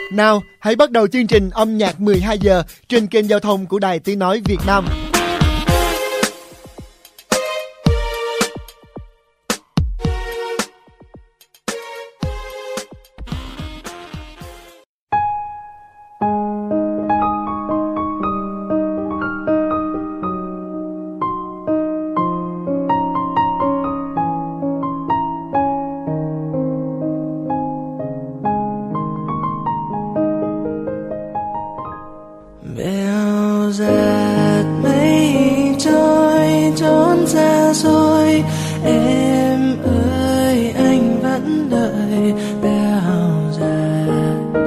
Nào, hãy bắt đầu chương trình âm nhạc 12 giờ trên kênh giao thông của Đài Tiếng Nói Việt Nam. Bèo dạt mây trôi trốn xa xôi, em ơi anh vẫn đợi. Bèo dạt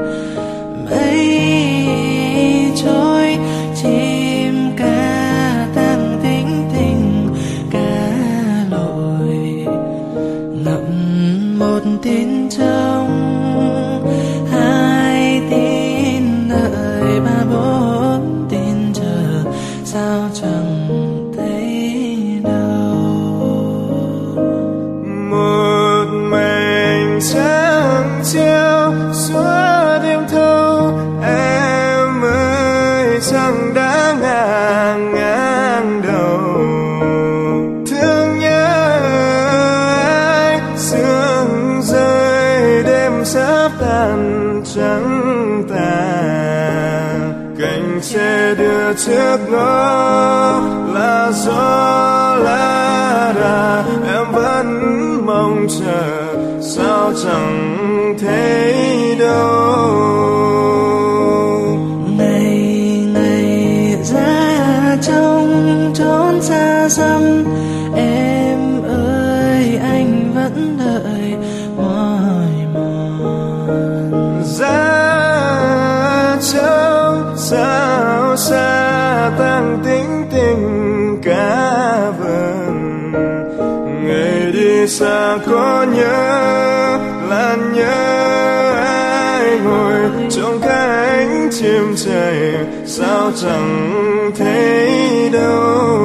mây trôi, chim ca tăng tính tình cá lội ngậm một tin trong hai tin đợi ba bốn tin chờ sao chẳng thấy đâu. Một mảnh trăng treo suốt đêm thâu, em ơi trăng đã ngang đầu. Thương nhớ anh sương rơi đêm sắp tàn trắng tàn, cành tre đưa trước ngõ là gió lá đà, em vẫn mong chờ sao chẳng thấy đâu. Ngày ngày ra trong trốn xa xăm, em ơi anh vẫn đợi mỏi mòn. Ra trong sao xa tăng tính tình cá vườn, ngày đi xa có nhớ làn nhớ ai ngồi trong cánh chim trời sao chẳng thấy đâu.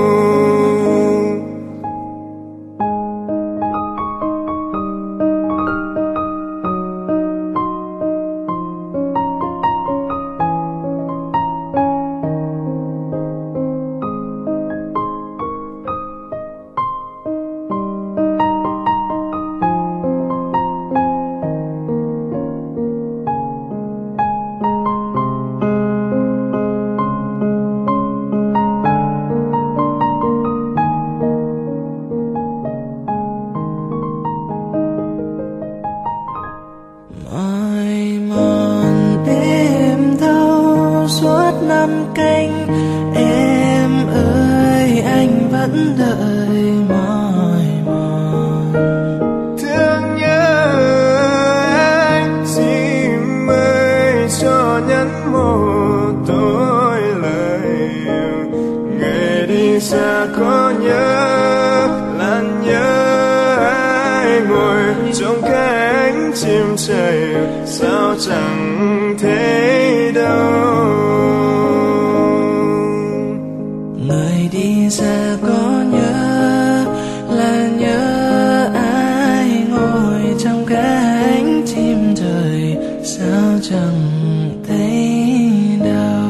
Mỏi mòn đêm thâu suốt năm canh, em ơi anh vẫn đợi mỏi mòn. Thương nhớ anh chim ơi cho nhắn một đôi lời, ngày đi xa có nhớ làn nhớ ai ngồi trong cánh chim trời sao chẳng thấy đâu. Người đi xa có nhớ là nhớ ai ngồi trong cánh chim trời sao chẳng thấy đâu.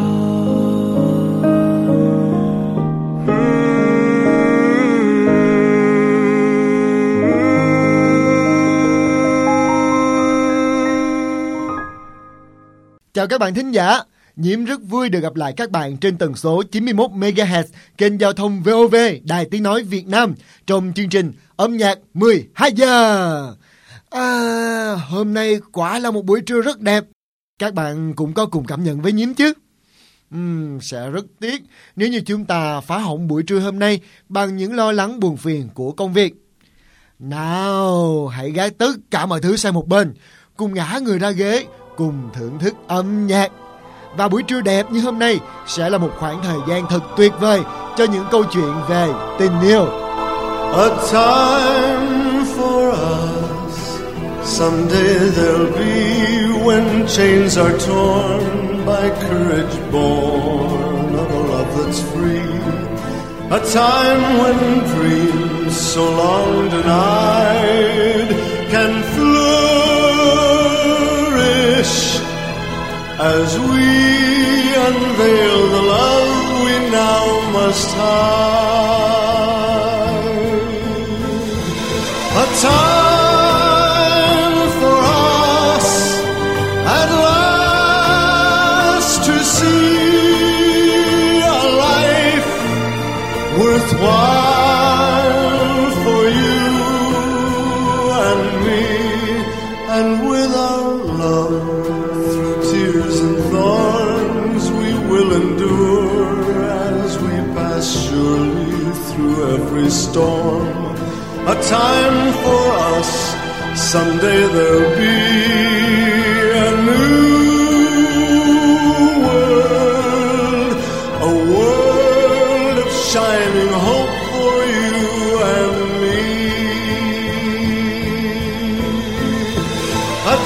Chào các bạn thính giả, Nhiễm rất vui được gặp lại các bạn trên tần số 91 MHz kênh giao thông VOV Đài Tiếng Nói Việt Nam trong chương trình âm nhạc 12 giờ. Hôm nay quả là một buổi trưa rất đẹp. Các bạn cũng có cùng cảm nhận với Nhiễm chứ? Sẽ rất tiếc nếu như chúng ta phá hỏng buổi trưa hôm nay bằng những lo lắng buồn phiền của công việc. Nào, hãy gác tất cả mọi thứ sang một bên, cùng ngã người ra ghế, cùng thưởng thức âm nhạc. Và buổi trưa đẹp như hôm nay sẽ là một khoảng thời gian thật tuyệt vời cho những câu chuyện về tình yêu. A time for us, someday there'll be when chains are torn by courage born of a love that's free. A time when dreams so long denied can flourish as we unveil the love we now must hide. A time for us at last to see a life worthwhile for you and me, and with our love through tears and thorns we will endure as we pass surely through every storm. A time for us, someday there'll be a new world, a world of shining hope for you and me. A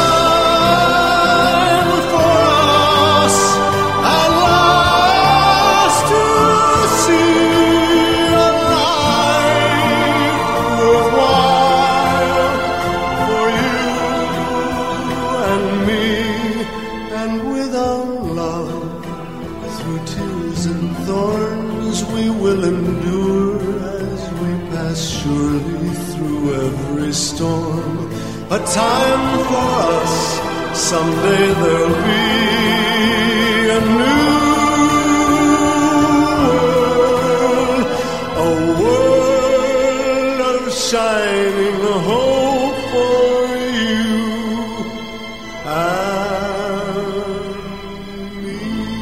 time for us at last to see a life worthwhile for you and me, and with our love through tears and thorns we will endure as we pass surely through every storm. A time for us, someday there'll be a new world, a world of shining hope for you and me.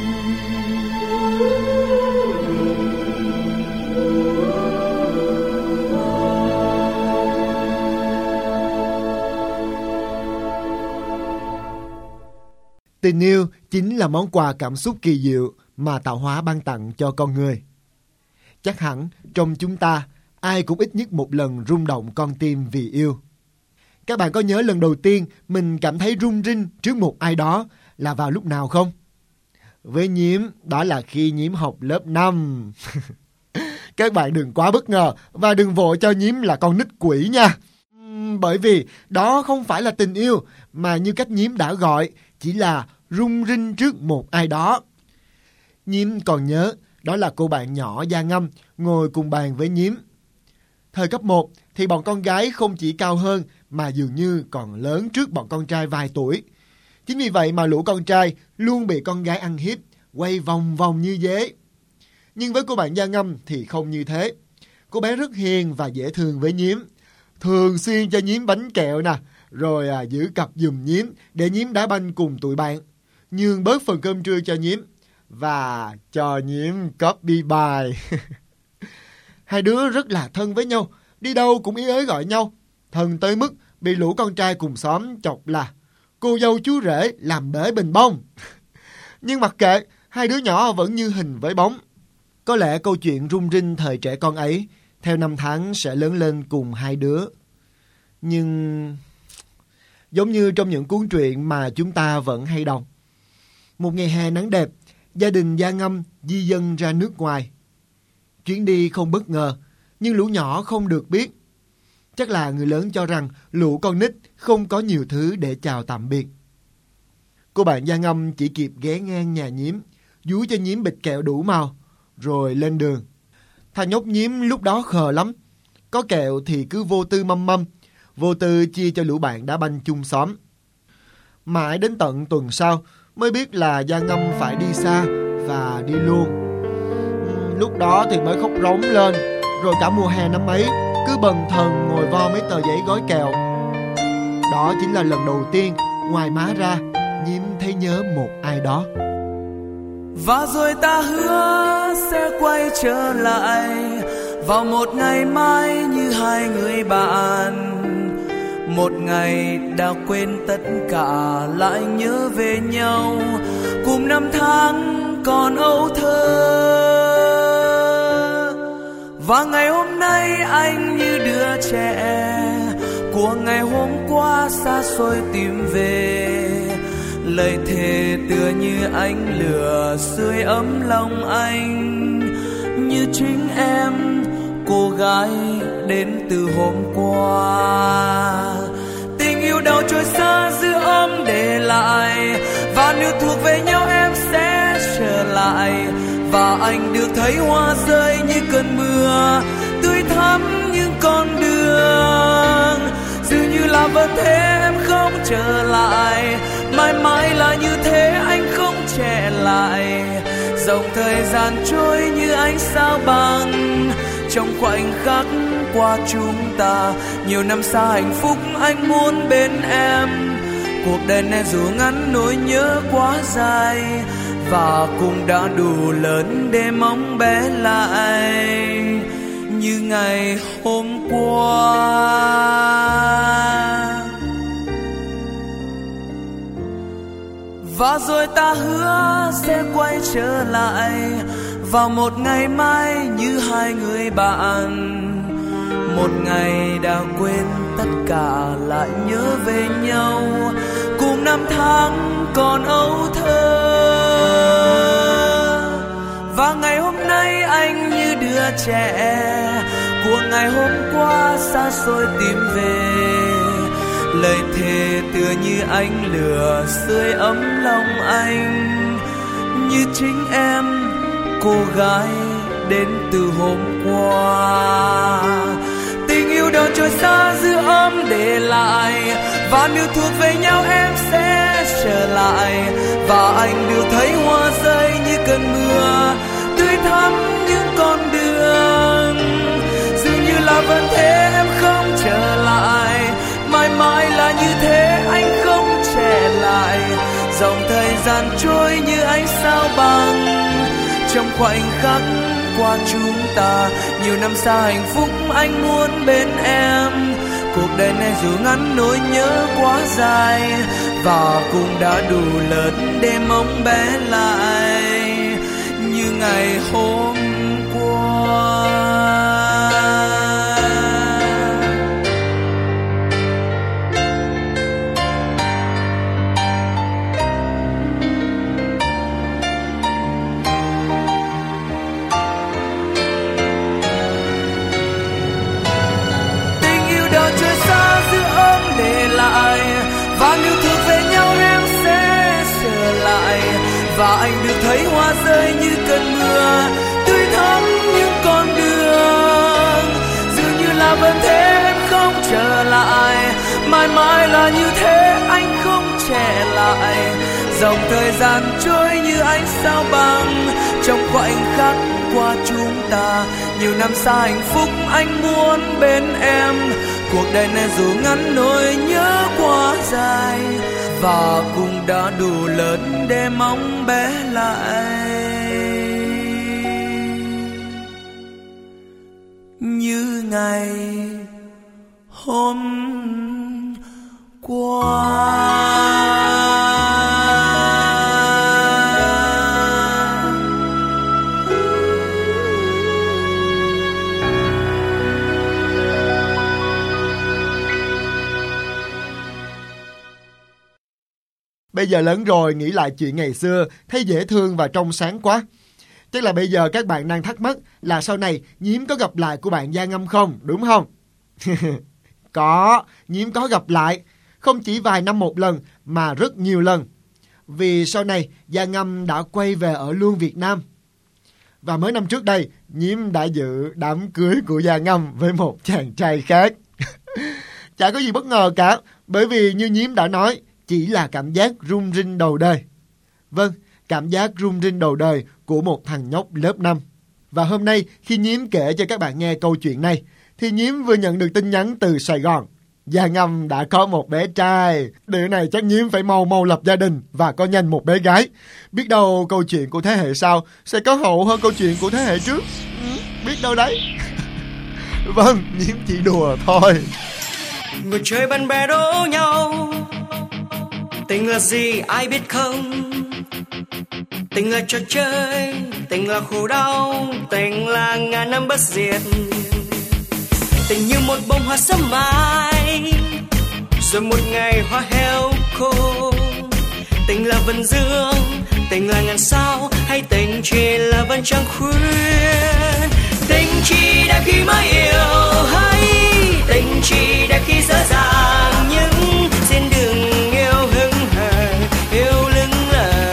Tình yêu chính là món quà cảm xúc kỳ diệu mà tạo hóa ban tặng cho con người. Chắc hẳn trong chúng ta, ai cũng ít nhất một lần rung động con tim vì yêu. Các bạn có nhớ lần đầu tiên mình cảm thấy rung rinh trước một ai đó là vào lúc nào không? Với Nhiễm, đó là khi Nhiễm học lớp 5. Các bạn đừng quá bất ngờ và đừng vội cho Nhiễm là con nít quỷ nha. Bởi vì đó không phải là tình yêu, mà như cách Nhiễm đã gọi, chỉ là rung rinh trước một ai đó. Nhiễm còn nhớ, đó là cô bạn nhỏ da ngăm ngồi cùng bàn với Nhiễm. Thời cấp 1 thì bọn con gái không chỉ cao hơn mà dường như còn lớn trước bọn con trai vài tuổi. Chính vì vậy mà lũ con trai luôn bị con gái ăn hiếp, quay vòng vòng như dế. Nhưng với cô bạn da ngăm thì không như thế. Cô bé rất hiền và dễ thương với Nhiễm, thường xuyên cho Nhiễm bánh kẹo nè, rồi giữ cặp giùm Nhiễm để Nhiễm đá banh cùng tụi bạn, nhường bớt phần cơm trưa cho Nhiễm và cho Nhiễm copy bài. Hai đứa rất là thân với nhau, đi đâu cũng ý ới gọi nhau, thân tới mức bị lũ con trai cùng xóm chọc là cô dâu chú rể làm bể bình bông. Nhưng mặc kệ, hai đứa nhỏ vẫn như hình với bóng. Có lẽ câu chuyện rung rinh thời trẻ con ấy theo năm tháng sẽ lớn lên cùng hai đứa. Nhưng giống như trong những cuốn truyện mà chúng ta vẫn hay đọc, một ngày hè nắng đẹp, gia đình da ngăm di dân ra nước ngoài. Chuyến đi không bất ngờ, nhưng lũ nhỏ không được biết. Chắc là người lớn cho rằng lũ con nít không có nhiều thứ để chào tạm biệt. Cô bạn da ngăm chỉ kịp ghé ngang nhà Nhiễm, dúi cho Nhiễm bịch kẹo đủ màu, rồi lên đường. Thằng nhóc Nhiễm lúc đó khờ lắm. Có kẹo thì cứ vô tư mâm mâm, vô tư chia cho lũ bạn đá banh chung xóm. Mãi đến tận tuần sau mới biết là da ngăm phải đi xa và đi luôn. Lúc đó thì mới khóc rống lên. Rồi cả mùa hè năm ấy cứ bần thần ngồi vo mấy tờ giấy gói kẹo. Đó chính là lần đầu tiên ngoài má ra Nhiễm thấy nhớ một ai đó. Và rồi ta hứa sẽ quay trở lại vào một ngày mai như hai người bạn. Một ngày đã quên tất cả lại nhớ về nhau, cùng năm tháng còn âu thơ. Và ngày hôm nay anh như đứa trẻ của ngày hôm qua xa xôi tìm về. Lời thề tựa như ánh lửa sưởi ấm lòng anh, như chính em cô gái đến từ hôm qua. Tình yêu đâu trôi xa giữ ấm để lại, và nửa điều thuộc về nhau em sẽ trở lại, và anh được thấy hoa rơi như cơn mưa tươi thắm những con đường. Dường như là vẫn thế em không trở lại, mãi mãi là như thế anh không trẻ lại. Dòng thời gian trôi như ánh sao băng, trong khoảnh khắc qua chúng ta. Nhiều năm xa hạnh phúc anh muốn bên em, cuộc đời này dù ngắn nỗi nhớ quá dài, và cũng đã đủ lớn để mong bé lại như ngày hôm qua. Và rồi ta hứa sẽ quay trở lại vào một ngày mai như hai người bạn. Một ngày đã quên tất cả lại nhớ về nhau, cùng năm tháng còn âu thơ. Và ngày hôm nay anh như đứa trẻ của ngày hôm qua xa xôi tìm về. Lời thề tựa như ánh lửa sưởi ấm lòng anh, như chính em cô gái đến từ hôm qua. Tình yêu đâu trôi xa giữ ấm để lại, và nếu thuộc về nhau em sẽ trở lại, và anh được thấy hoa rơi như cơn mưa tươi thắm những con đường. Dường như là vẫn thế em không trở lại, mãi mãi là như thế anh không trẻ lại. Dòng thời gian trôi như ánh sao băng, trong khoảnh khắc qua chúng ta. Nhiều năm xa hạnh phúc anh muốn bên em, cuộc đời này dù ngắn nỗi nhớ quá dài, và cũng đã đủ lớn để mong bé lại như ngày hôm qua. Và nếu thuộc về nhau em sẽ trở lại, và anh được thấy hoa rơi như cơn mưa tươi thắm những con đường. Dường như là vẫn thế em không trở lại, mãi mãi là như thế anh không trẻ lại. Dòng thời gian trôi như ánh sao băng, trong khoảnh khắc qua chúng ta. Nhiều năm xa hạnh phúc anh muốn bên em, cuộc đời này dù ngắn nỗi nhớ quá dài, và cũng đã đủ lớn để mong bé lại như ngày hôm qua. Bây giờ lớn rồi, nghĩ lại chuyện ngày xưa, thấy dễ thương và trong sáng quá. Chắc là bây giờ các bạn đang thắc mắc là sau này Nhiễm có gặp lại của bạn Gia Ngâm không, đúng không? Có, Nhiễm có gặp lại. Không chỉ vài năm một lần, mà rất nhiều lần. Vì sau này, Gia Ngâm đã quay về ở luôn Việt Nam. Và mới năm trước đây, Nhiễm đã dự đám cưới của Gia Ngâm với một chàng trai khác. Chả có gì bất ngờ cả, bởi vì như Nhiễm đã nói, chỉ là cảm giác rung rinh đầu đời. Vâng, cảm giác rung rinh đầu đời của một thằng nhóc lớp 5. Và hôm nay khi Nhiễm kể cho các bạn nghe câu chuyện này, thì Nhiễm vừa nhận được tin nhắn từ Sài Gòn. Gia Ngâm đã có một bé trai. Điều này chắc Nhiễm phải mau lập gia đình và có nhanh một bé gái. Biết đâu câu chuyện của thế hệ sau sẽ có hậu hơn câu chuyện của thế hệ trước. Biết đâu đấy. Vâng, Nhiễm chỉ đùa thôi. Ngồi chơi bạn bè đố nhau, tình là gì ai biết không? Tình là trò chơi, tình là khổ đau, tình là ngàn năm bất diệt. Tình như một bông hoa sớm mai, rồi một ngày hoa héo khô. Tình là vần dương, tình là ngàn sao, hay tình chỉ là vầng trăng khuyên. Tình chỉ đẹp khi mới yêu, hay tình chỉ đẹp khi dở dàng những trên đường yêu hững hờ, yêu lững lờ.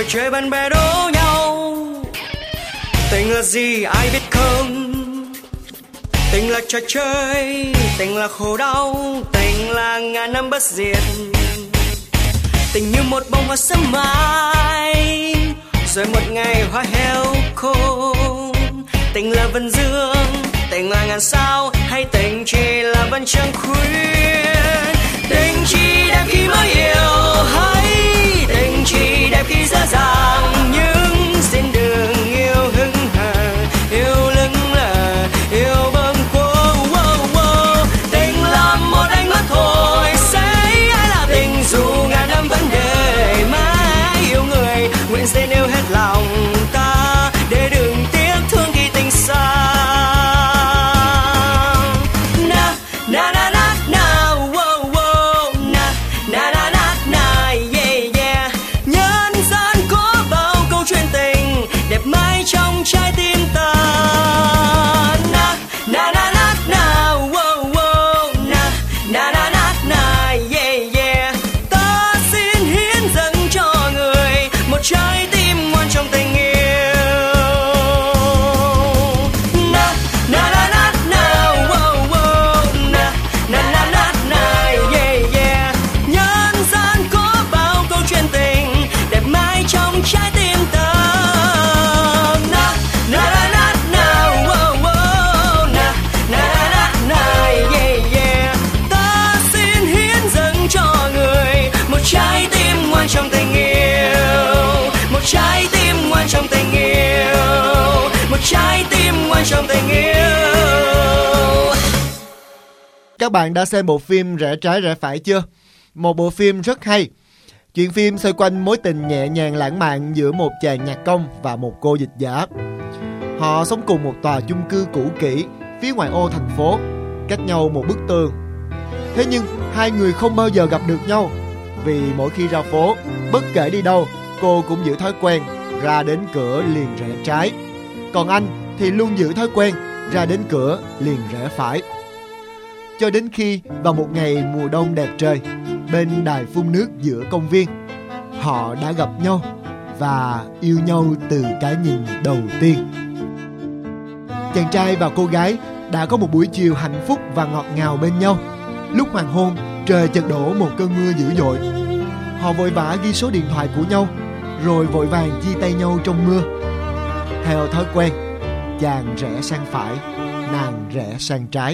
người chơi bạn bè đố nhau. Tình là gì ai biết không? Tình là trò chơi, tình là khổ đau, tình là ngàn năm bất diệt. Tình như một bông hoa sớm mai, rồi một ngày hoa héo khô. Tình là vân dương, tình là ngàn sao, hay tình chỉ là vầng trăng khuyết. Tình chỉ đẹp khi mới yêu, hay tình chỉ đẹp khi dễ dàng. Nhưng xin đừng yêu hững hờ, yêu lững lờ, yêu bâng quơ. Tình là một ánh mắt thôi, sẽ ai là tình dù ngàn năm vẫn đời mãi yêu người. Nguyện xin yêu hết lòng ta, để đừng tiếc thương khi tình xa. Na na na na na, wow wow, na na na na na, yeah yeah. Nhân gian có bao câu chuyện tình đẹp mãi trong trái tim ta. Na na na na na, wow wow, na na na na na, yeah yeah. Ta xin hiến dâng cho người một trái tim ngoan trong tình yêu. Na na na na na, wow wow, na na na na na, yeah yeah. Nhân gian có bao câu chuyện tình đẹp mãi trong trái tim ta. Na na na na na, wow wow, na na na na na, yeah yeah. Ta xin hiến dâng cho người một trái tim ngoan trong tình yêu, một trái tim ngoan trong tình yêu, một trái tim ngoan trong tình yêu. Các bạn đã xem bộ phim Rẽ Trái Rẽ Phải chưa? Một bộ phim rất hay. Chuyện phim xoay quanh mối tình nhẹ nhàng lãng mạn giữa một chàng nhạc công và một cô dịch giả. Họ sống cùng một tòa chung cư cũ kỹ phía ngoại ô thành phố, cách nhau một bức tường. Thế nhưng hai người không bao giờ gặp được nhau, vì mỗi khi ra phố, bất kể đi đâu, cô cũng giữ thói quen ra đến cửa liền rẽ trái, còn anh thì luôn giữ thói quen ra đến cửa liền rẽ phải. Cho đến khi vào một ngày mùa đông đẹp trời, bên đài phun nước giữa công viên, họ đã gặp nhau và yêu nhau từ cái nhìn đầu tiên. Chàng trai và cô gái đã có một buổi chiều hạnh phúc và ngọt ngào bên nhau. Lúc hoàng hôn, trời chợt đổ một cơn mưa dữ dội. Họ vội vã ghi số điện thoại của nhau, rồi vội vàng chia tay nhau trong mưa. Theo thói quen, chàng rẽ sang phải, nàng rẽ sang trái.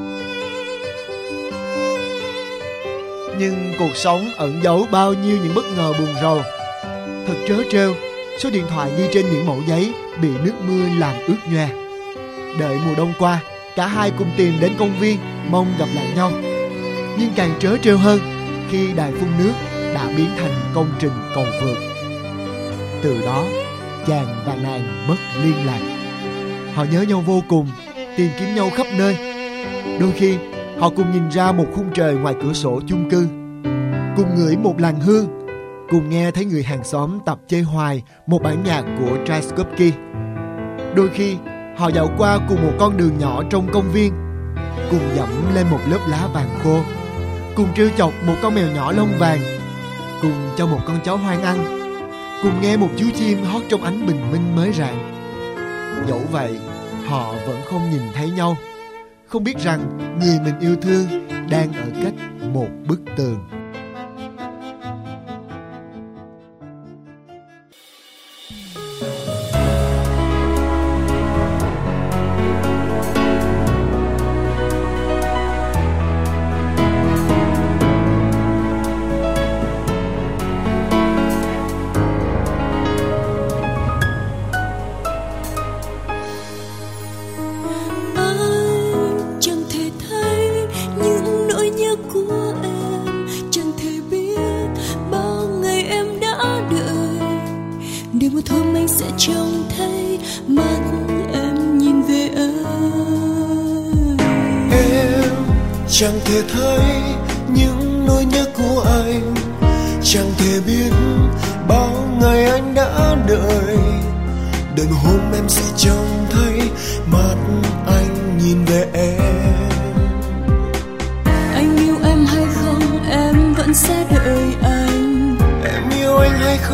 Nhưng cuộc sống ẩn giấu bao nhiêu những bất ngờ buồn rầu. Thật trớ trêu, số điện thoại ghi trên những mẩu giấy bị nước mưa làm ướt nhòe. Đợi mùa đông qua, cả hai cùng tìm đến công viên mong gặp lại nhau. Nhưng càng trớ trêu hơn khi đài phun nước đã biến thành công trình cầu vượt. Từ đó, chàng và nàng mất liên lạc. Họ nhớ nhau vô cùng, tìm kiếm nhau khắp nơi. Đôi khi họ cùng nhìn ra một khung trời ngoài cửa sổ chung cư, cùng ngửi một làn hương, cùng nghe thấy người hàng xóm tập chơi hoài một bản nhạc của Tchaikovsky. Đôi khi họ dạo qua cùng một con đường nhỏ trong công viên, cùng dẫm lên một lớp lá vàng khô, cùng trêu chọc một con mèo nhỏ lông vàng, cùng cho một con chó hoang ăn, cùng nghe một chú chim hót trong ánh bình minh mới rạng. Dẫu vậy, họ vẫn không nhìn thấy nhau, không biết rằng người mình yêu thương đang ở cách một bức tường. Chẳng thể thấy những nỗi nhớ của anh, chẳng thể biết bao ngày anh đã đợi. Đợi một hôm em sẽ trông thấy mắt anh nhìn về em. Anh yêu em hay không, em vẫn sẽ đợi anh. Em yêu anh hay không,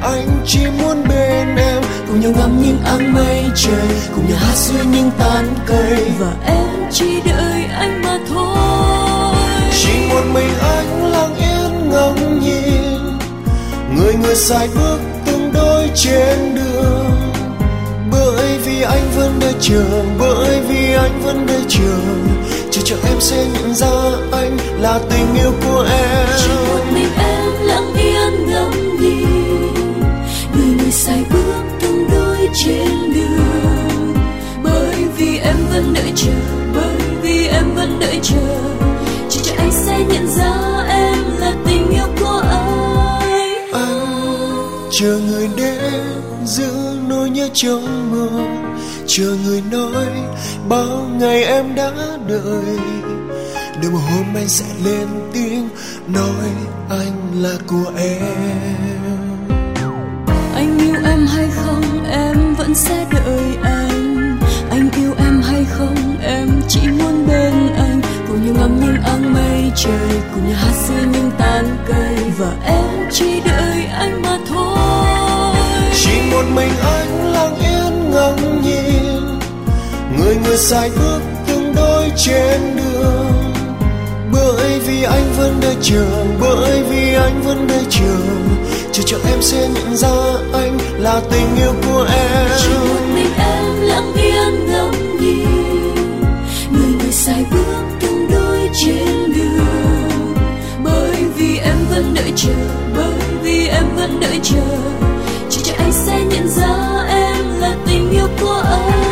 anh chỉ muốn bên em, cùng nhau ngắm những áng mây trời, cùng nhau hát dưới những tán cây, và em chỉ đợi anh mà thôi. Chỉ một mình anh lặng yên ngắm nhìn người người sải bước từng đôi trên đường, bởi vì anh vẫn đợi chờ, bởi vì anh vẫn đợi chờ, chờ em sẽ nhận ra anh là tình yêu của em. Chỉ một mình em lặng yên ngắm nhìn người người sải bước từng đôi trên đường, bởi vì em vẫn đợi chờ, bởi vì em vẫn đợi chờ, chờ anh sẽ nhận ra em là tình yêu của anh. Anh chờ người đến giữ nỗi nhớ trong mơ, chờ người nói bao ngày em đã đợi, để một hôm anh sẽ lên tiếng nói anh là của em. Anh yêu em hay không em vẫn sẽ đợi anh yêu em hay không em chỉ muốn bên anh, cùng nhau ngắm những áng mây trời, cùng nhau hát dưới những tán cây, và em chỉ đợi anh mà thôi. Chỉ một mình anh lặng yên ngắm nhìn người người sải bước từng đôi trên đường, bởi vì anh vẫn đợi chờ, bởi vì anh vẫn đợi chờ, chờ em sẽ nhận ra anh là tình yêu của em. Chỉ một mình em lặng yên ngắm nhìn người người sải bước từng đôi trên đường, bởi vì em vẫn đợi chờ, bởi vì em vẫn đợi chờ, chờ anh sẽ nhận ra em là tình yêu của anh.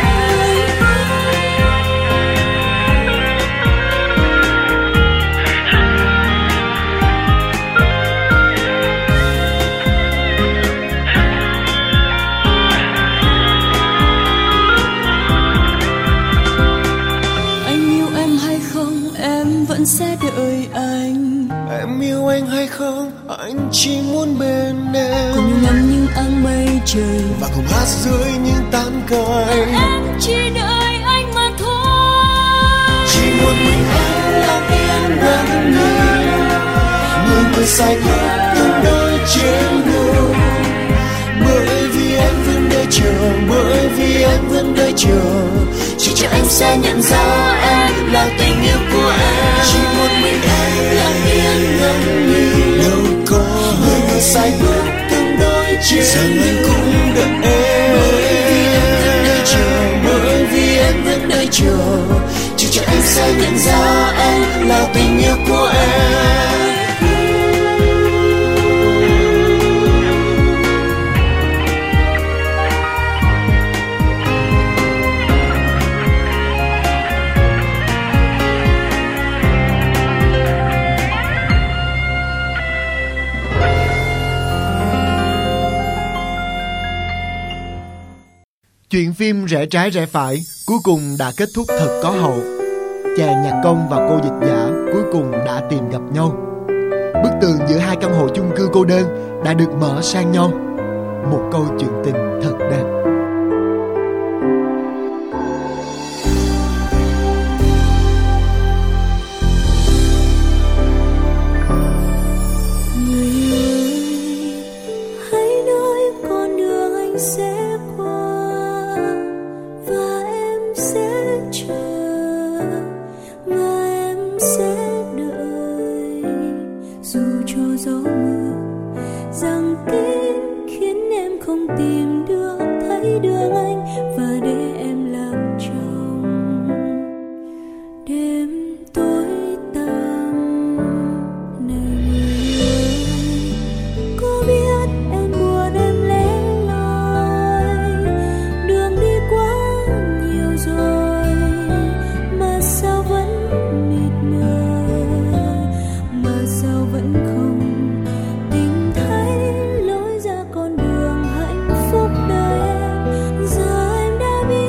Sẽ đợi anh. Em yêu anh hay không? Anh chỉ muốn bên em, cùng nhau ngắm những áng mây trời, và cùng hát dưới những tán cây. Em chỉ đợi anh mà thôi. Chỉ một mình anh lặng yên ngắm nhìn người người sải bước từng đôi trên đường, bởi vì anh vẫn đợi chờ, bởi vì anh vẫn đợi chờ, chờ anh sẽ nhận ra em là tình yêu của em. Chỉ một mình anh lặng yên ngắm nhìn đâu có người người sải bước từng đôi trên rằng anh cũng đợi em, bởi vì anh vẫn đợi chờ, bởi vì anh vẫn đợi chờ, chờ anh sẽ nhận ra em là tình yêu của em. Chuyện phim Rẽ trái rẽ phải cuối cùng đã kết thúc thật có hậu. Chàng nhạc công và cô dịch giả cuối cùng đã tìm gặp nhau. Bức tường giữa hai căn hộ chung cư cô đơn đã được mở sang nhau. Một câu chuyện tình thật đẹp. Đã biết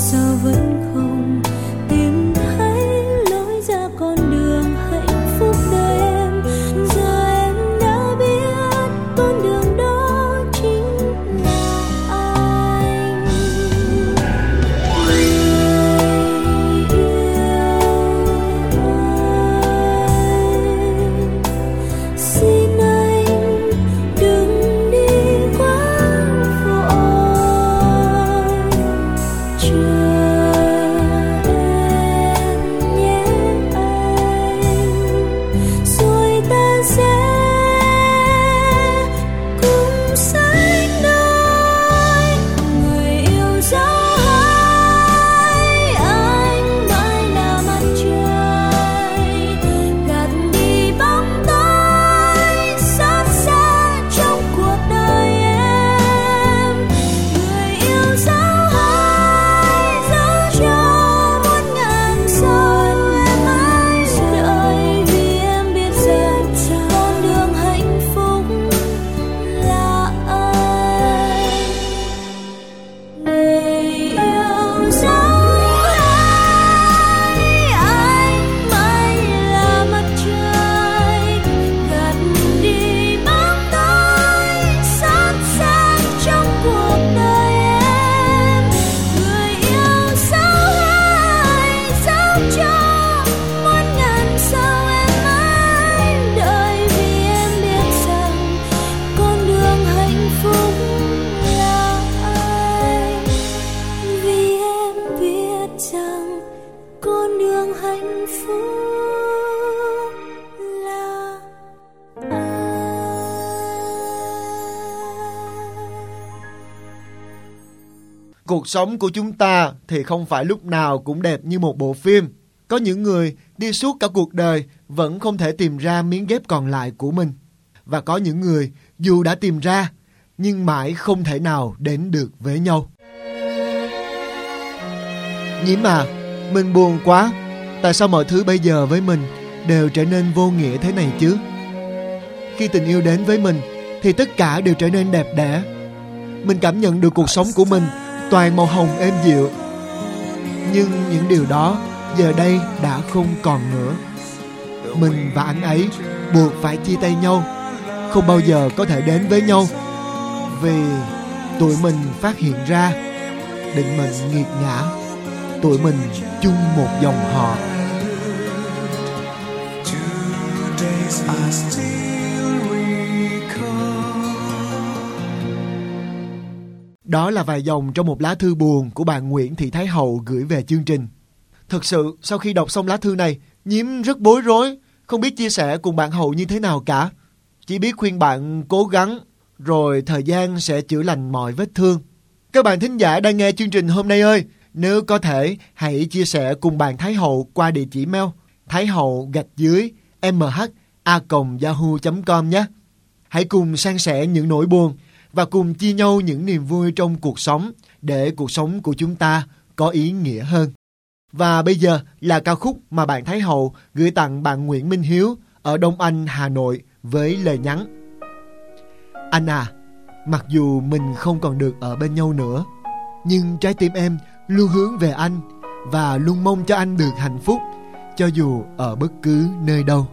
sao vẫn không tìm thấy lối ra con đường hạnh phúc đời em. Giờ em đã biết con đường đó chính là anh. Người yêu anh, xin anh đừng đi quá vội, chờ em nhé anh, rồi ta sẽ cùng sánh đôi. Người yêu dấu hỡi, anh mãi là mặt trời, gạt đi bóng tối xót xa trong cuộc đời em. Người yêu dấu hỡi, dấu cho muôn ngàn sao em mãi đợi, vì em biết rằng con đường hạnh phúc là anh. Người yêu dấu hỡi, anh mãi là mặt trời, gạt đi bóng tối xót xa trong cuộc đời em. Người yêu dấu hỡi, dấu cho muôn ngàn sao em mãi đợi, vì em biết rằng con đường hạnh phúc là anh. Vì em biết rằng con đường hạnh phúc là anh. Cuộc sống của chúng ta thì không phải lúc nào cũng đẹp như một bộ phim. Có những người đi suốt cả cuộc đời vẫn không thể tìm ra miếng ghép còn lại của mình. Và có những người dù đã tìm ra nhưng mãi không thể nào đến được với nhau. Nhiễm à, mình buồn quá. Tại sao mọi thứ bây giờ với mình đều trở nên vô nghĩa thế này chứ? Khi tình yêu đến với mình thì tất cả đều trở nên đẹp đẽ. Mình cảm nhận được cuộc sống của mình toàn màu hồng êm dịu. Nhưng những điều đó giờ đây đã không còn nữa. Mình và anh ấy buộc phải chia tay nhau, không bao giờ có thể đến với nhau, vì tụi mình phát hiện ra định mệnh nghiệt ngã. Tụi mình chung một dòng họ. Đó là vài dòng trong một lá thư buồn của bạn Nguyễn Thị Thái Hậu gửi về chương trình. Thực sự sau khi đọc xong lá thư này, Nhiễm rất bối rối, không biết chia sẻ cùng bạn Hậu như thế nào cả. Chỉ biết khuyên bạn cố gắng, rồi thời gian sẽ chữa lành mọi vết thương. Các bạn thính giả đang nghe chương trình hôm nay ơi, nếu có thể hãy chia sẻ cùng bạn Thái Hậu qua địa chỉ mail thaihậu_mh@yahoo.com nhé. Hãy cùng san sẻ những nỗi buồn và cùng chia nhau những niềm vui trong cuộc sống để cuộc sống của chúng ta có ý nghĩa hơn. Và bây giờ là ca khúc mà bạn Thái Hậu gửi tặng bạn Nguyễn Minh Hiếu ở Đông Anh, Hà Nội với lời nhắn: Anh à, mặc dù mình không còn được ở bên nhau nữa, nhưng trái tim em luôn hướng về anh và luôn mong cho anh được hạnh phúc, cho dù ở bất cứ nơi đâu.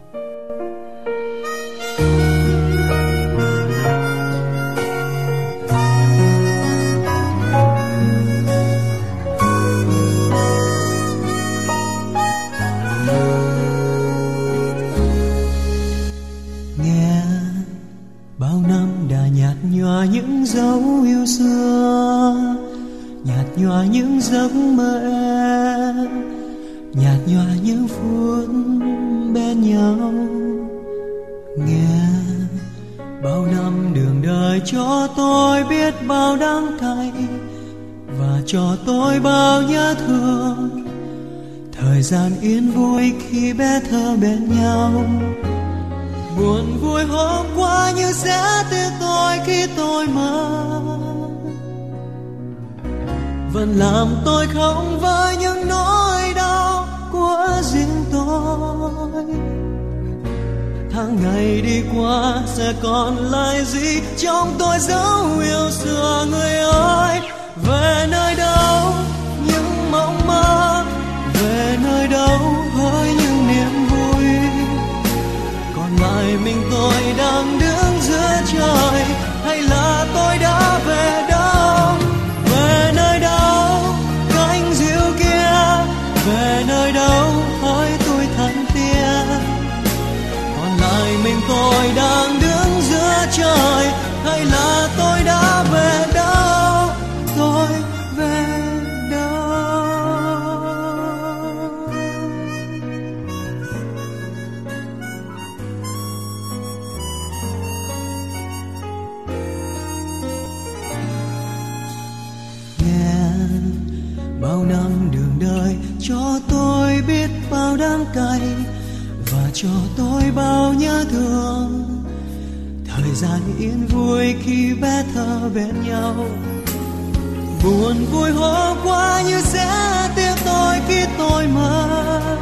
Nghe bao năm đã nhạt nhòa những dấu yêu xưa, nhạt nhòa những giấc mơ em, nhạt nhòa những phút bên nhau. Nghe bao năm đường đời cho tôi biết bao đắng cay và cho tôi bao nhớ thương. Thời gian yên vui khi bé thơ bên nhau, buồn vui hôm qua như sẽ từ tôi khi tôi mơ, vẫn làm tôi không với những nỗi đau của riêng tôi. Tháng ngày đi qua sẽ còn lại gì trong tôi dấu yêu xưa, người ơi về nơi đâu những bao đắng cay và cho tôi bao nhớ thương. Thời gian yên vui khi bé thơ bên nhau, buồn vui hôm qua như sẽ tiếc tôi khi tôi mất,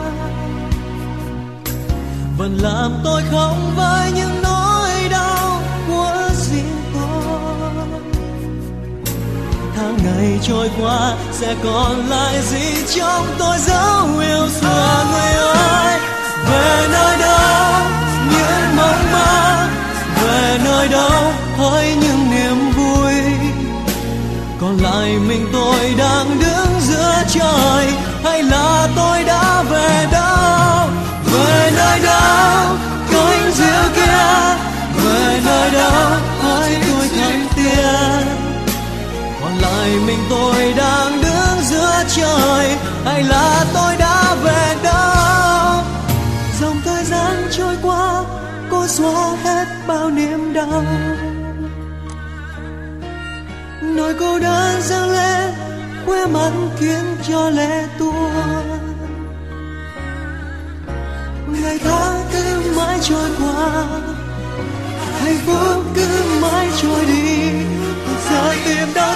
vẫn làm tôi không với những nỗi đau của riêng tôi. Tháng ngày trôi qua sẽ còn lại gì trong tôi dấu yêu xưa. Người ơi, về nơi đâu những mộng mơ, về nơi đâu hỡi những niềm vui, còn lại mình tôi đang đứng giữa trời, hay là tôi đã về đâu? Về nơi đâu cánh diều kia, về nơi đâu hỡi tôi thắm tiên, còn lại mình tôi đang đứng giữa trời, hay là tôi đã về đâu? Dòng thời gian trôi qua cố xóa hết bao niềm đau, nỗi cô đơn dâng lên khóe mắt khiến cho lệ tuôn. Ngày tháng cứ mãi trôi qua, hạnh phúc cứ mãi trôi đi, giờ tìm đâu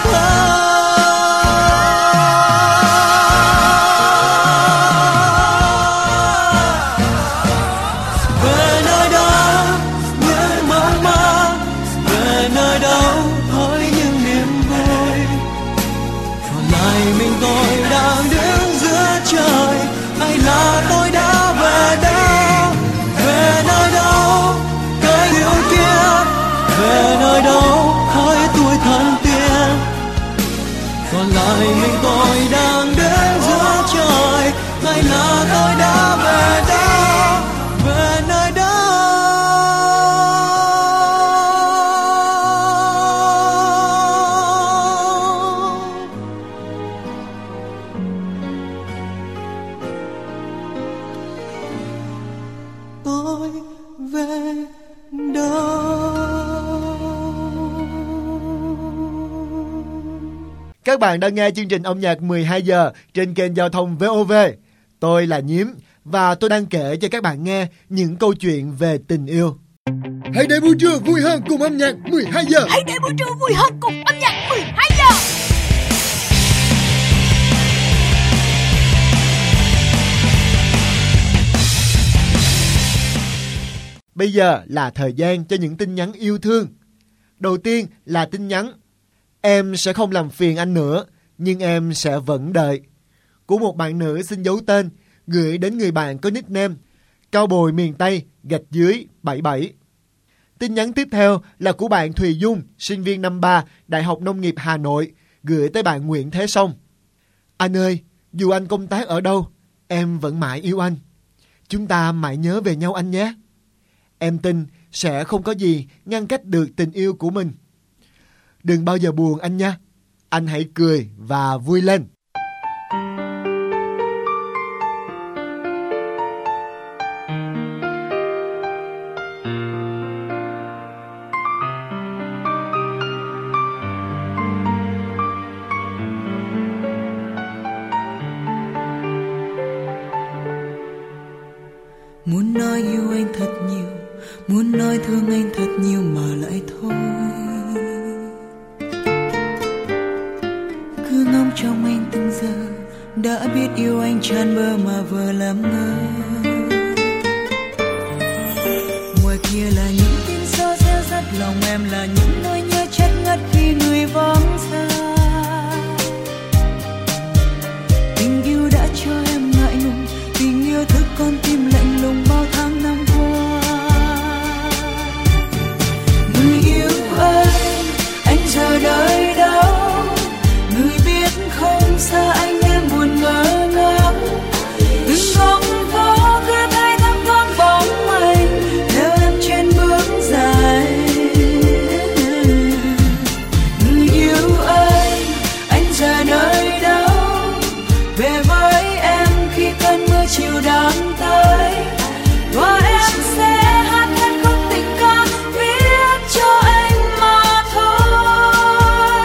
về nơi đâu những mộng mơ, về nơi đâu hỡi những niềm vui, còn lại mình tôi đang đứng giữa trời, hay là tôi đã về đâu? Về nơi đâu cánh diều kia, về nơi đâu hỡi tuổi thân tiên, còn lại mình tôi đang đứng giữa trời, hay là tôi đã về đâu? Về nơi đâu? Tôi về đâu? Các bạn đang nghe chương trình âm nhạc 12 giờ trên kênh giao thông VOV. Tôi là Nhiếm và tôi đang kể cho các bạn nghe những câu chuyện về tình yêu. Hãy để buổi trưa vui hơn cùng âm nhạc 12 giờ. Hãy để buổi trưa vui hơn cùng âm nhạc 12 giờ. Bây giờ là thời gian cho những tin nhắn yêu thương. Đầu tiên là tin nhắn: em sẽ không làm phiền anh nữa, nhưng em sẽ vẫn đợi, của một bạn nữ xin giấu tên, gửi đến người bạn có nickname Cao Bồi miền Tây _77. Tin nhắn tiếp theo là của bạn Thùy Dung, sinh viên năm 3, Đại học Nông nghiệp Hà Nội, gửi tới bạn Nguyễn Thế Sông. Anh ơi, dù anh công tác ở đâu, em vẫn mãi yêu anh. Chúng ta mãi nhớ về nhau anh nhé. Em tin sẽ không có gì ngăn cách được tình yêu của mình. Đừng bao giờ buồn anh nha. Anh hãy cười và vui lên. Muốn nói yêu anh thật nhiều, muốn nói thương anh thật nhiều mà lại thôi. Cứ ngóng trong anh từng giờ, đã biết yêu anh tràn bờ mà vừa làm ngơ. Ngoài kia là những tin gió reo rắt, lòng em là những nỗi nhớ chất ngất khi người vắng xa. Tình yêu đã cho em ngại ngùng, tình yêu thức con tim lạnh lùng bao tháng năm qua. Người yêu ơi, anh giờ đời đâu? Người biết không xa anh em buồn ngỡ ngàng. Từng góc phố cứ thấy thấp thoáng bóng anh theo em trên bước dài. Người yêu ơi, anh giờ đời đâu? Về với em khi cơn mưa chiều đang tới, và em sẽ hát hết khúc tình ca viết cho anh mà thôi.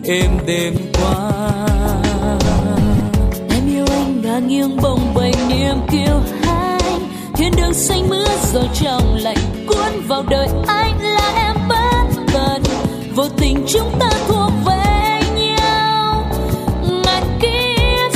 êm đêm qua. Em yêu anh ngả nghiêng bồng bềnh niềm kiêu hãnh, thiên đường xanh mưa rồi trong lạnh cuốn vào đời anh là em bất tận, vô tình chúng ta thuộc về nhau ngàn kiếp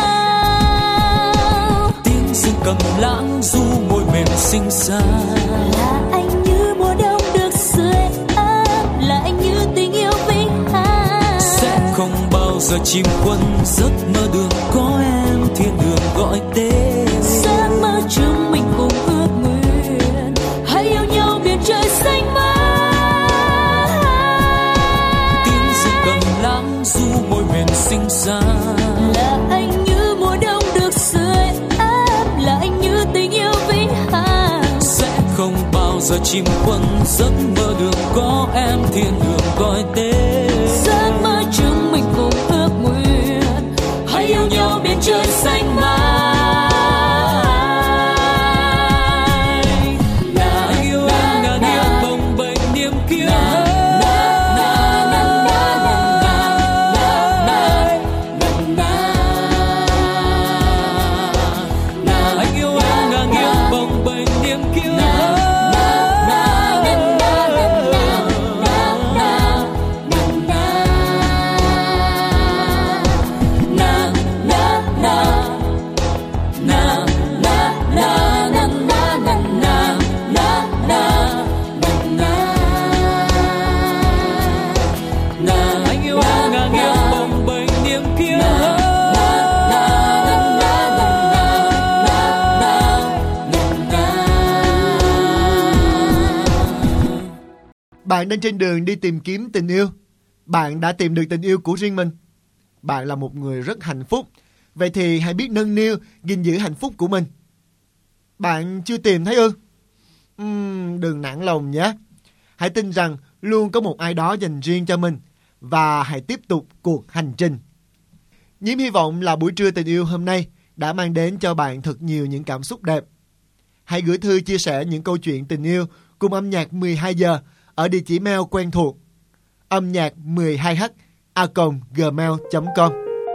sau. Tiếng rừng cầm lãng du môi mềm xinh xắn, Là anh như mùa đông được sưởi ấm, là anh như tình yêu vĩnh hằng. sẽ không bao giờ chìm quên giấc mơ đường có em, thiên đường gọi tên. Giấc mơ chúng mình cùng ước nguyện, hãy yêu nhau biển trời xanh mãi. Tiếng rừng cầm lãng du môi mềm xinh xắn, Là anh như mùa đông được sưởi ấm, là anh như tình yêu vĩnh hằng. sẽ không bao giờ chìm quên giấc mơ đường có em, thiên đường gọi tên. Giấc mơ chúng mình cùng ước nguyện, hãy yêu nhau biển trời xanh mãi. Anh yêu em ngả nghiêng bồng bềnh niềm kiêu hãnh. Anh yêu em ngả nghiêng bồng bềnh niềm kiêu hãnh. Anh yêu em ngả nghiêng bồng bềnh niềm kiêu hãnh. Bạn đang trên đường đi tìm kiếm tình yêu. Bạn đã tìm được tình yêu của riêng mình. Bạn là một người rất hạnh phúc. Vậy thì hãy biết nâng niu, gìn giữ hạnh phúc của mình. Bạn chưa tìm thấy ư? Đừng nản lòng nhé. Hãy tin rằng luôn có một ai đó dành riêng cho mình. Và hãy tiếp tục cuộc hành trình. Nhiễm hy vọng là buổi trưa tình yêu hôm nay đã mang đến cho bạn thật nhiều những cảm xúc đẹp. Hãy gửi thư chia sẻ những câu chuyện tình yêu cùng âm nhạc 12 giờ ở địa chỉ mail quen thuộc âm nhạc 12h@gmail.com.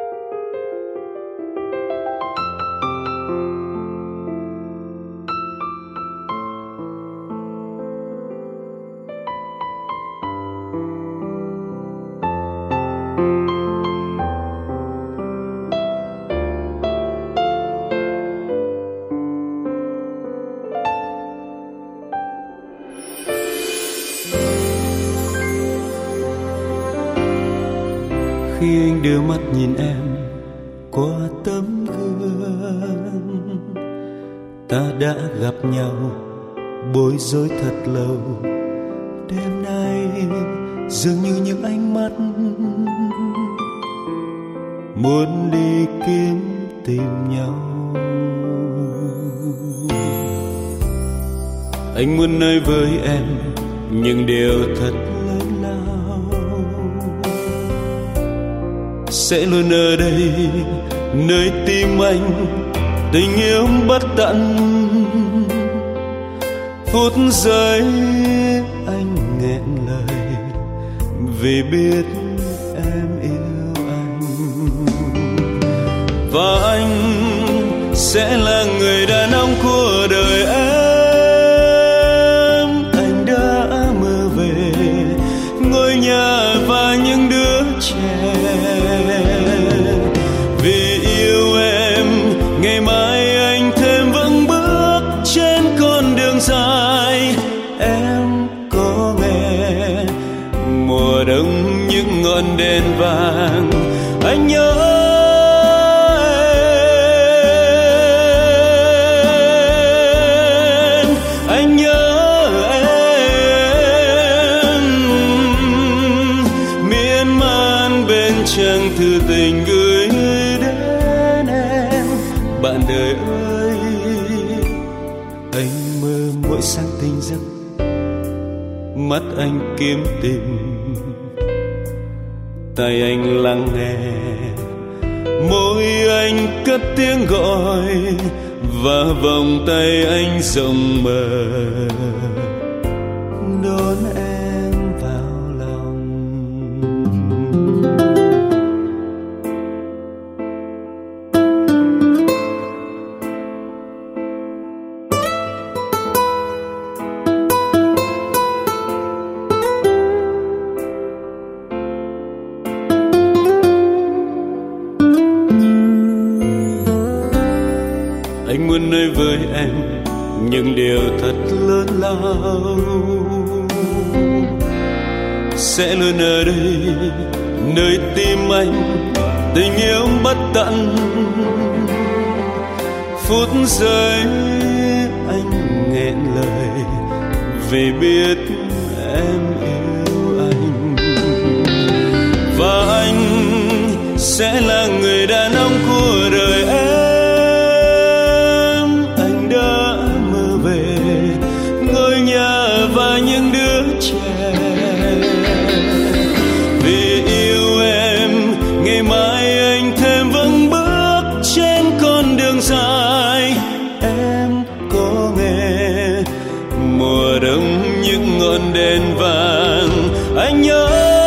Khi anh đưa mắt nhìn em qua tấm gương, ta đã gặp nhau bối rối thật lâu. Đêm nay dường như những ánh mắt muốn đi kiếm tìm nhau. Anh muốn nói với em những điều thật lớn lao, sẽ luôn ở đây nơi tim anh, tình yêu bất tận. Phút giây anh nghẹn lời vì biết em yêu anh, và anh sẽ là người đàn ông của đời em. Anh đã mơ về ngôi nhà và những đứa trẻ, vì yêu em ngày mai anh thêm vững bước trên con đường dài. Em có nghe mùa đông những ngọn đèn vàng, anh nhớ em, anh nhớ em, miên man bên trang thư tình gửi đến em. Bạn đời ơi, anh mơ mỗi sáng tỉnh giấc, mắt anh kiếm tìm, tay anh lắng nghe, môi anh cất tiếng gọi, và vòng tay anh rộng mở đón em vào lòng. anh muốn nói với em những điều thật lớn lao. Sẽ luôn ở đây nơi tim anh, tình yêu bất tận. Phút giây anh nghẹn lời vì biết em yêu anh, và anh sẽ là người đàn ông của đời em. Anh đã mơ về ngôi nhà và những đứa trẻ, vì yêu em ngày mai anh thêm vững bước trên con đường dài. Em có nghe mùa đông những ngọn đèn vàng, anh nhớ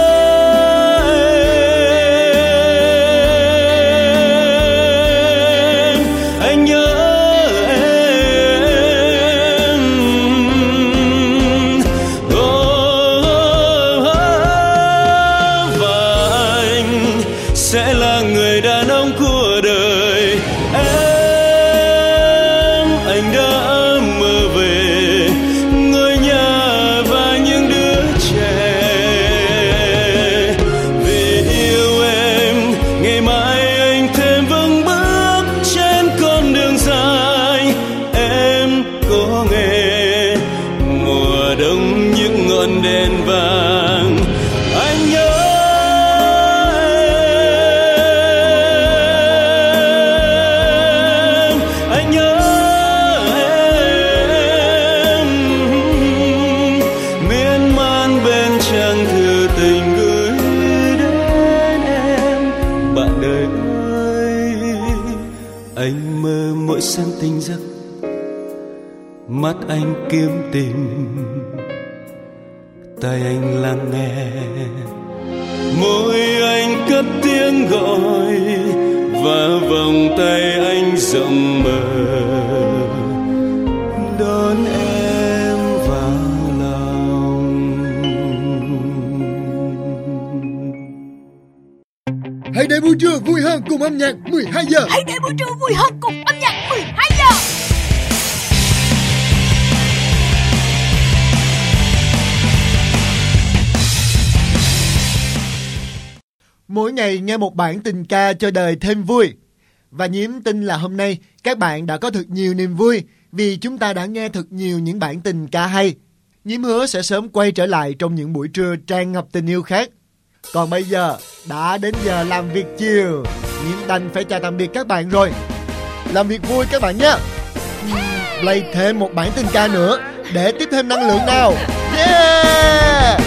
tỉnh giấc, mắt anh kiếm tìm, tai anh lắng nghe, môi anh cất tiếng gọi, và vòng tay anh rộng mở đón em vào lòng. Hãy để buổi trưa vui hơn cùng âm nhạc 12 giờ. Hãy để buổi trưa vui hơn cùng âm nhạc 12 giờ. Mỗi ngày nghe một bản tình ca cho đời thêm vui. Và Nhiễm tin là hôm nay các bạn đã có thật nhiều niềm vui vì chúng ta đã nghe thật nhiều những bản tình ca hay. Nhiễm hứa sẽ sớm quay trở lại trong những buổi trưa tràn ngập tình yêu khác. Còn bây giờ đã đến giờ làm việc chiều, Nhiễm đành phải chào tạm biệt các bạn rồi. Làm việc vui các bạn nhé. Play thêm một bản tình ca nữa để tiếp thêm năng lượng nào. Yeah!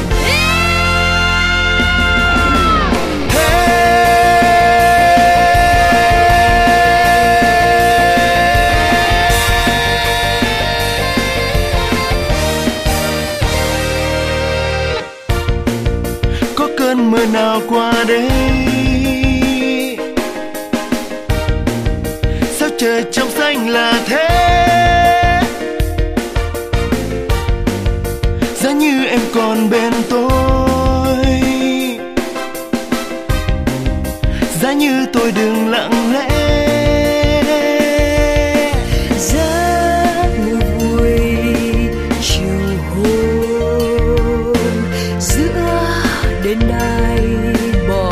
Cơn mưa nào qua đây, sao trời trong xanh là thế, giá như em còn bên tôi, giá như tôi đừng lặng lẽ. Rất vui chiều hôm giữa đến đây bỏ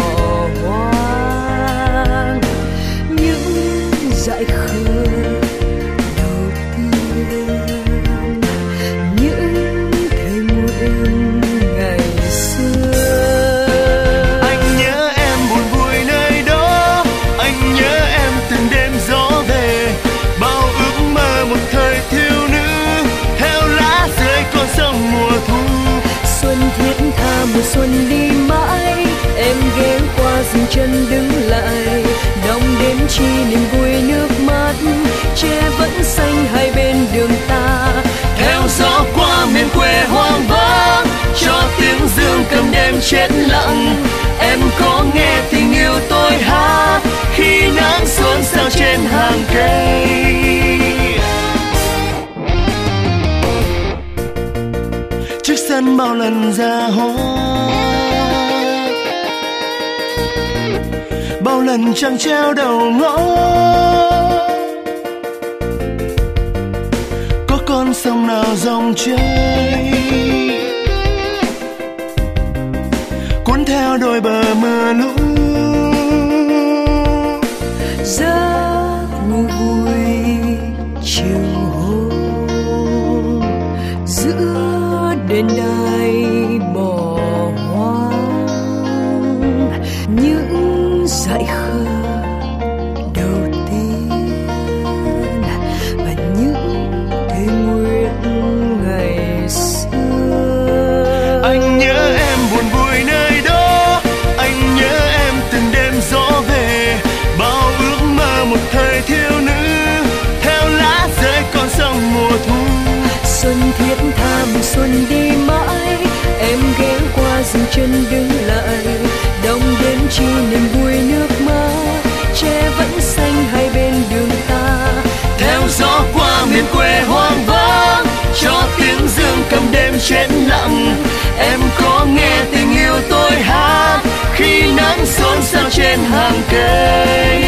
hoang những dại khờ đầu tiên, những thời nguyện ngày xưa. Anh nhớ em buồn vui nơi đó, anh nhớ em từng đêm gió về, bao ước mơ một thời thiếu nữ theo lá rơi con sông mùa thu. Xuân thiết tha mùa xuân đi mãi, em ghé qua dừng chân đứng lại, đong đêm chi niềm vui nước mắt, tre vẫn xanh hai bên đường ta. Theo gió qua miền quê hoang vắng, cho tiếng dương cầm đêm chết lặng. Em có nghe tình yêu tôi hát khi nắng xôn xao trên hàng cây. Trước sân bao lần ra hoa, bao lần trăng treo đầu ngõ, nào dòng chảy cuốn theo đôi bờ mưa lũ. Giấc ngủ vui chiều hôm giữa đền đài bỏ hoang, những dại khờ đầu tiên và những thề nguyện ngày xưa. Anh nhớ em buồn vui nơi đó, anh nhớ em từng đêm gió về, bao ước mơ một thời thiếu nữ theo lá rơi con sông mùa thu. Xuân thiết tha mùa xuân đi mãi, em ghé qua dừng chân đứng lại, đông đến chi niềm vui nước mắt, tre vẫn xanh hai bên đường ta. Theo gió qua miền quê hoang vắng, cho tiếng dương cầm đêm chết lặng. Em có nghe tình yêu tôi hát khi nắng xôn xao trên hàng cây.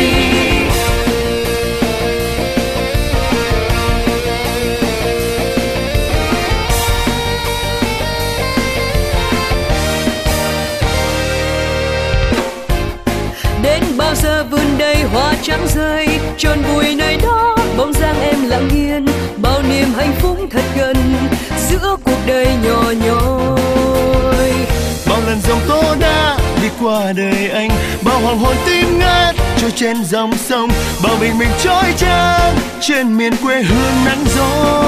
Đến bao giờ vườn đầy hoa trắng rơi, chôn vùi nơi đó bóng dáng em lặng yên, bao niềm hạnh phúc thật gần giữa cuộc đời nhỏ nhoi. Bao lần dòng tố đã đi qua đời anh, bao hoàng hôn tím ngát trôi trên dòng sông, bao bình minh trôi trắng trên miền quê hương nắng gió.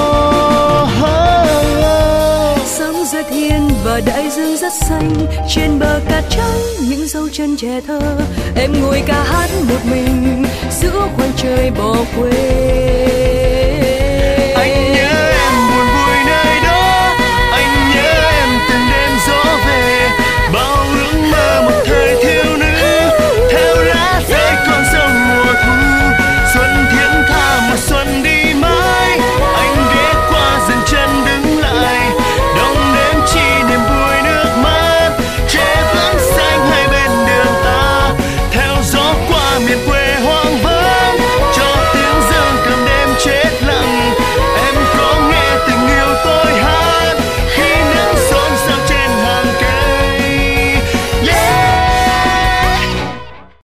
Sóng rất hiền và đại dương rất xanh, trên bờ cát trắng những dấu chân trẻ thơ, em ngồi ca hát một mình giữa khoảng trời bỏ quê. Anh nhớ